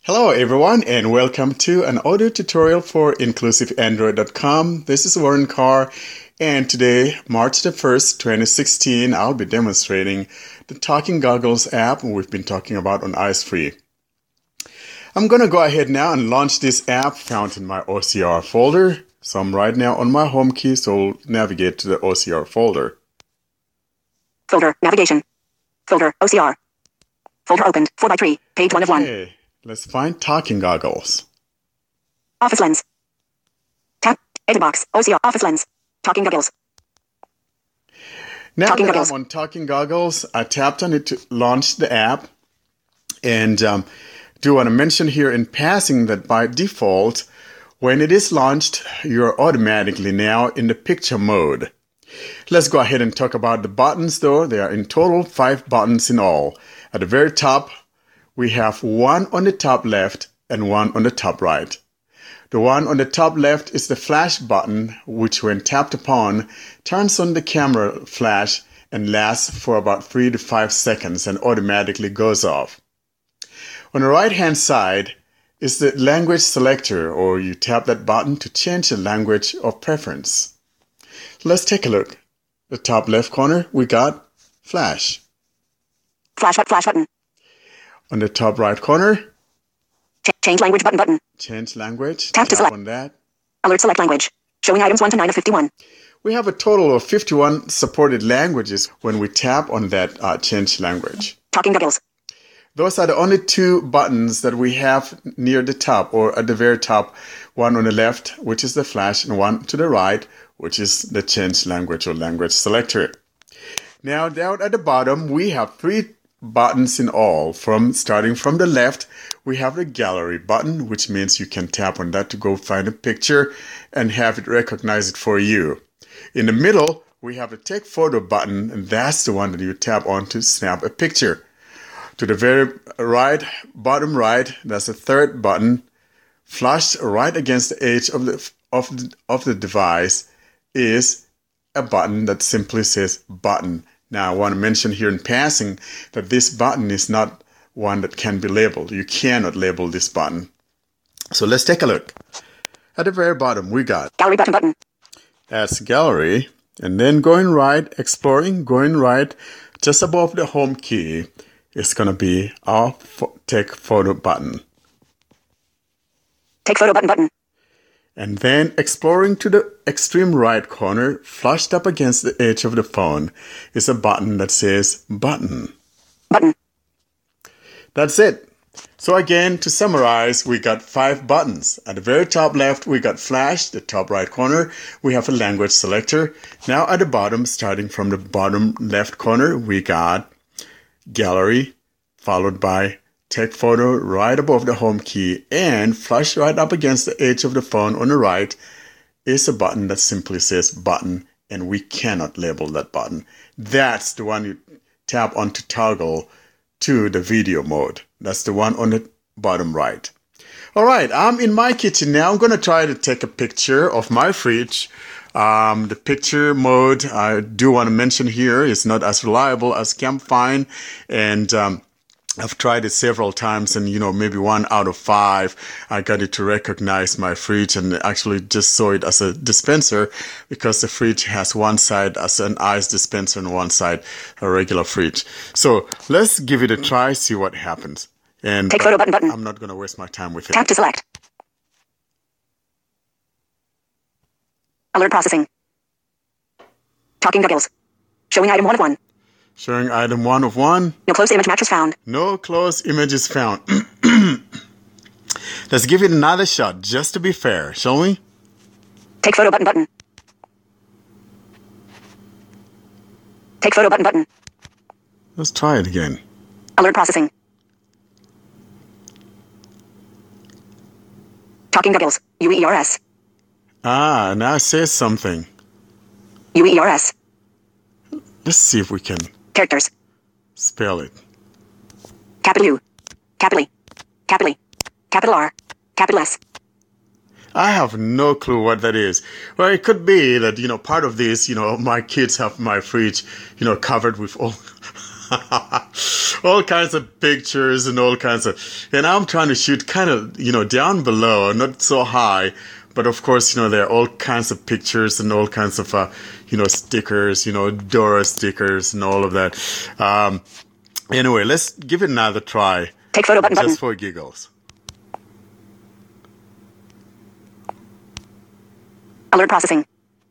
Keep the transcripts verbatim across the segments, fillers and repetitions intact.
Hello everyone and welcome to an audio tutorial for inclusive android dot com. This is Warren Carr and today, March the first, twenty sixteen, I'll be demonstrating the Talking Goggles app we've been talking about on EyesFree. I'm going to go ahead now and launch this app found in my O C R folder. So I'm right now on my home key, so we'll navigate to the O C R folder. Folder, navigation. Folder, O C R. Folder opened, four by three, page one of one. Okay, let's find Talking Goggles. Office Lens. Tap, edit box, O C R, Office Lens. Talking Goggles. Now Talking that Goggles. I'm on Talking Goggles, I tapped on it to launch the app. And um, do want to mention here in passing that by default, when it is launched, you're automatically now in the picture mode. Let's go ahead and talk about the buttons though. There are in total five buttons in all. At the very top, we have one on the top left and one on the top right. The one on the top left is the flash button, which when tapped upon, turns on the camera flash and lasts for about three to five seconds and automatically goes off. On the right hand side is the language selector, or you tap that button to change the language of preference. Let's take a look. The top left corner, we got flash. Flash, flash button. On the top right corner, Ch change language button button. change language. Tap to select. on that. Alert select language. Showing items one to nine of fifty-one. We have a total of fifty-one supported languages when we tap on that uh, change language. Talking Goggles. Those are the only two buttons that we have near the top, or at the very top. One on the left, which is the flash, and one to the right, which is the change language or language selector. Now down at the bottom, we have three buttons in all. From starting from the left, we have the gallery button, which means you can tap on that to go find a picture and have it recognize it for you. In the middle, we have the take photo button, and that's the one that you tap on to snap a picture. To the very right, bottom right, that's the third button. Flushed right against the edge of the of the, of the device is a button that simply says button. Now, I want to mention here in passing that this button is not one that can be labeled. You cannot label this button. So let's take a look. At the very bottom, we got Gallery button button. that's gallery. And then going right, exploring, going right, just above the home key is going to be our pho- take photo button. Take photo button button. And then exploring to the extreme right corner, flushed up against the edge of the phone, is a button that says button. Button. That's it. So again, to summarize, we got five buttons. At the very top left, we got flash. The top right corner, we have a language selector. Now at the bottom, starting from the bottom left corner, we got gallery, followed by take photo right above the home key, and flush right up against the edge of the phone on the right is a button that simply says button, and we cannot label that button. That's the one you tap on to toggle to the video mode. That's the one on the bottom right. All right, I'm in my kitchen now. I'm going to try to take a picture of my fridge. Um, the picture mode, I do want to mention here, is not as reliable as Campfine, and um, I've tried it several times, and you know, maybe one out of five, I got it to recognize my fridge and actually just saw it as a dispenser, because the fridge has one side as an ice dispenser and one side a regular fridge. So let's give it a try, see what happens. And Take photo button button. I'm not going to waste my time with it. Tap to select. Alert processing. Talking Goggles. Showing item one of one. Showing item one of one. No close image matches found. No close images found. Let's give it another shot, just to be fair, shall we? Take photo button button. Take photo button button. Let's try it again. Alert processing. Talking Goggles. U E R S. Ah, now it says something. U E R S. Let's see if we can Characters. spell it. Capital U. Capital E. Capital E. Capital R. Capital S. I have no clue what that is. Well, it could be that, you know, part of this, you know, my kids have my fridge, you know, covered with all all kinds of pictures and all kinds of, and I'm trying to shoot kind of, you know, down below, not so high, but of course, you know, there are all kinds of pictures and all kinds of, uh, you know, stickers, you know, Dora stickers and all of that. Um, anyway, let's give it another try. Take photo button Just button. for giggles. Alert processing.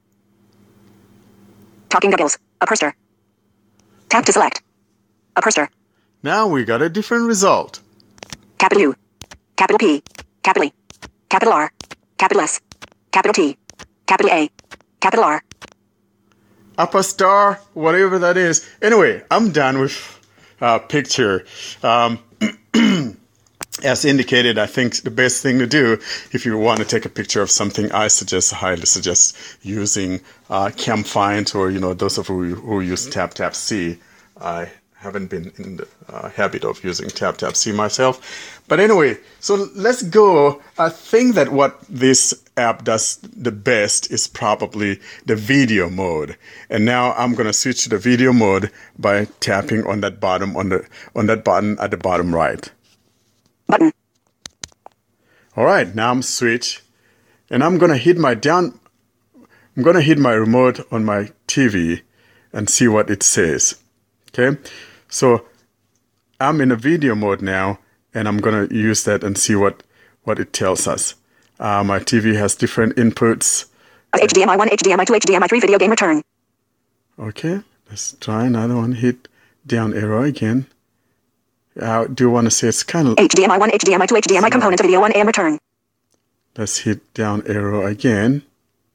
Talking Googles. A poster. Tap to select. A poster. Now we got a different result. Capital U. Capital P. Capital E. Capital R. Capital S. Capital T. Capital A. Capital R. Upper star, whatever that is. Anyway, I'm done with uh, picture. Um, as indicated, I think the best thing to do if you want to take a picture of something, I suggest, highly suggest using uh, CamFind, or, you know, those of you who use TapTapSee. I haven't been in the uh, habit of using TapTapSee myself. But anyway, so let's go. I think that what this app does the best is probably the video mode. And now I'm going to switch to the video mode by tapping on that bottom, on the on that button at the bottom right. Button. All right, now I'm switched, and I'm going to hit my down I'm going to hit my remote on my T V and see what it says. Okay? So I'm in a video mode now, and I'm going to use that and see what, what it tells us. Uh, my T V has different inputs. H D M I one, H D M I two, H D M I three, video game return. Okay, let's try another one. Hit down arrow again. Uh, do you want to say it's kind of... H D M I one, H D M I two, H D M I components, video one, and return. Let's hit down arrow again.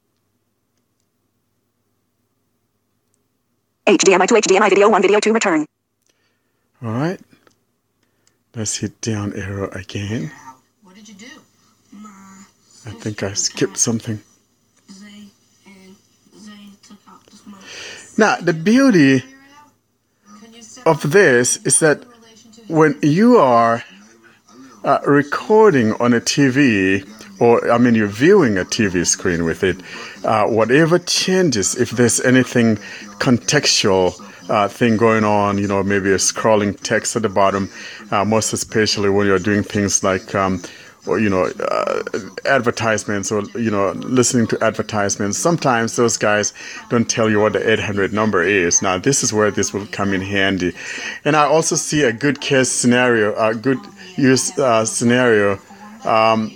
H D M I two, H D M I video one, video two, return. All right. Let's hit down arrow again. What did you do? I think I skipped something. Zay and Zay took out the smoke. Now, the beauty of this is that when you are uh, recording on a T V, or, I mean, you're viewing a T V screen with it, uh, whatever changes, if there's anything contextual uh, thing going on, you know, maybe a scrolling text at the bottom, uh, most especially when you're doing things like, um, or, you know, uh, advertisements, or, you know, listening to advertisements. Sometimes those guys don't tell you what the eight hundred number is. Now, this is where this will come in handy. And I also see a good case scenario, a good use uh, scenario. Um,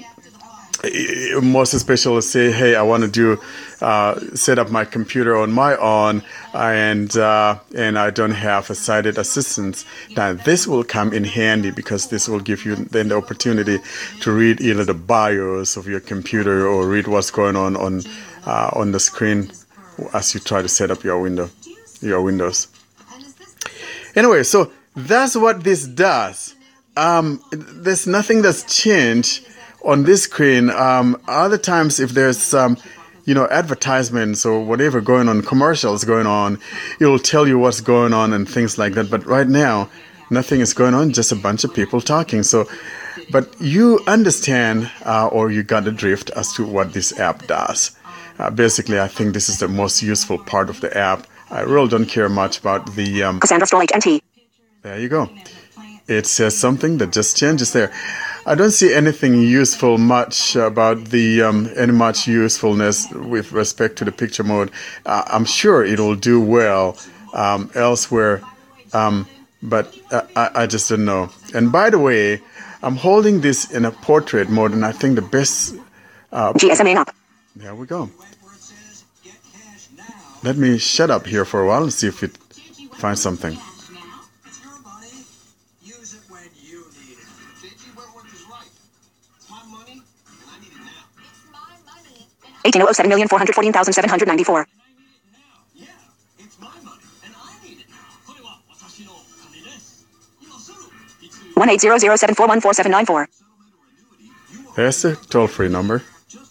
most especially, say, hey, I want to do uh, set up my computer on my own, and uh, and I don't have a sighted assistant. Now this will come in handy, because this will give you then the opportunity to read either the BIOS of your computer, or read what's going on on uh, on the screen as you try to set up your window, your Windows. Anyway, so that's what this does. Um, there's nothing that's changed on this screen. Um, other times, if there's um, you know, advertisements or whatever going on, commercials going on, it will tell you what's going on and things like that. But right now, nothing is going on, just a bunch of people talking. So, but you understand, uh, or you got the drift as to what this app does. Uh, basically, I think this is the most useful part of the app. I really don't care much about the... Um, Cassandra Stroll H M T. there you go. It says something that just changes there. I don't see anything useful much about the, um, any much usefulness with respect to the picture mode. Uh, I'm sure it'll do well um, elsewhere, um, but uh, I, I just don't know. And by the way, I'm holding this in a portrait mode, and I think the best... Uh, G S M A up. there we go. Let me shut up here for a while and see if it finds something. eighteen oh seven million four hundred fourteen thousand seven hundred ninety-four. one eight zero zero seven four one four seven nine four. There's the toll-free number.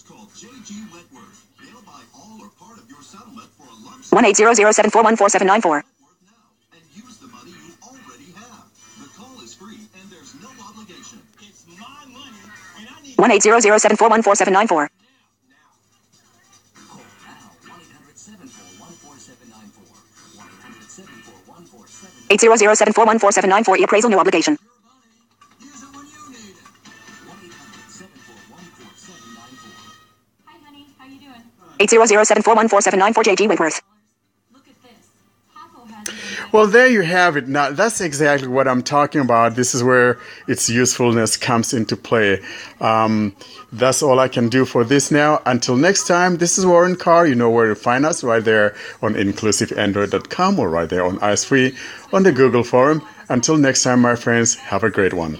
one eight zero zero seven four one four seven nine four. one eight zero zero seven four one four seven nine four. eight zero zero seven four one four seven nine four E appraisal, no obligation. Use it when you need it. one eight hundred seven four one four seven nine four. Hi, honey. How you doing? eight zero zero seven four one four seven nine four J G Wentworth. Look at this. Paco has it. Well, there you have it. Now, that's exactly what I'm talking about. This is where its usefulness comes into play. Um, that's all I can do for this now. Until next time, this is Warren Carr. You know where to find us, right there on inclusive android dot com or right there on I S Free on the Google forum. Until next time, my friends, have a great one.